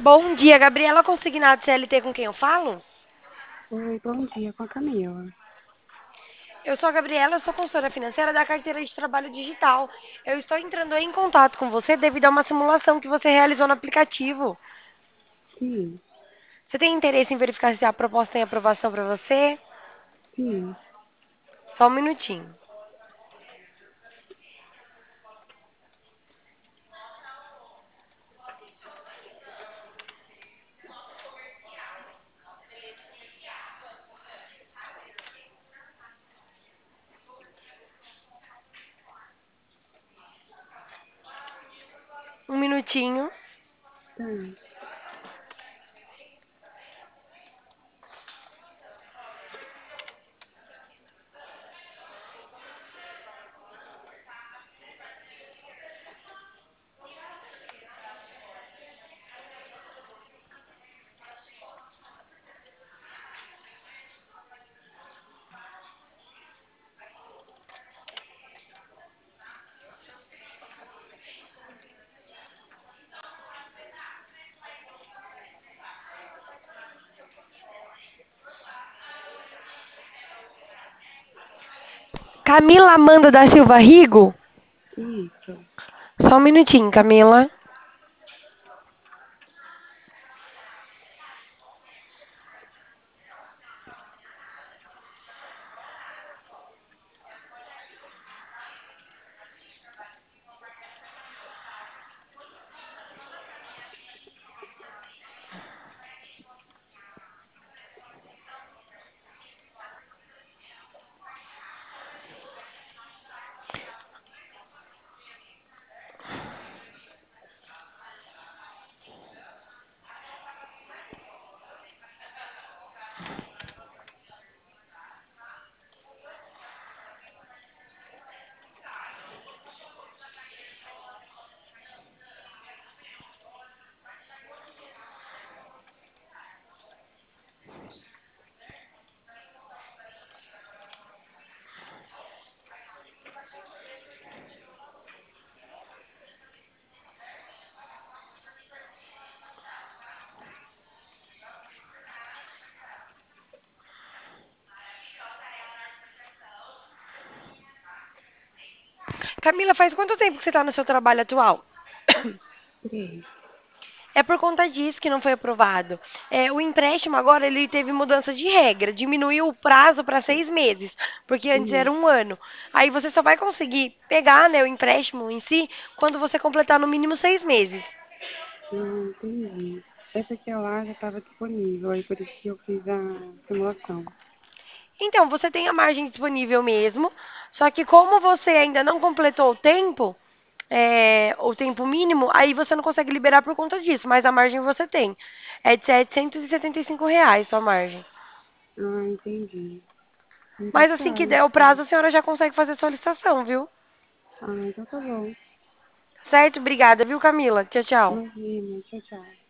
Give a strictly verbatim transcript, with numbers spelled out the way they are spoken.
Bom dia, Gabriela Consignado C L T com quem eu falo? Oi, bom dia, com a Camila. Eu sou a Gabriela, eu sou consultora financeira da carteira de trabalho digital. Eu estou entrando em contato com você devido a uma simulação que você realizou no aplicativo. Sim, Você tem interesse em verificar se a proposta tem aprovação para você? sim, Só um minutinho. Um minutinho. tá. Camila Amanda da Silva Rigo? Isso, Só um minutinho, Camila. Camila, faz quanto tempo que você está no seu trabalho atual? três. É por conta disso que não foi aprovado. É, o empréstimo agora ele teve mudança de regra, diminuiu o prazo para seis meses, porque antes era Hum, um ano. Aí você só vai conseguir pegar, né, o empréstimo em si quando você completar no mínimo seis meses. não, entendi. É porque lá já estava disponível, aí por isso que eu fiz a simulação. Então, você tem a margem disponível mesmo, só que como você ainda não completou o tempo, é, o tempo mínimo, aí você não consegue liberar por conta disso, mas a margem você tem. É de setecentos e setenta e cinco reais sua margem. Ah, entendi. Então Mas assim tá. que der o prazo, a senhora já consegue fazer a solicitação, viu? Ah, então tá bom. Certo? Obrigada, viu, Camila? Tchau, tchau. Imagina, tchau, tchau.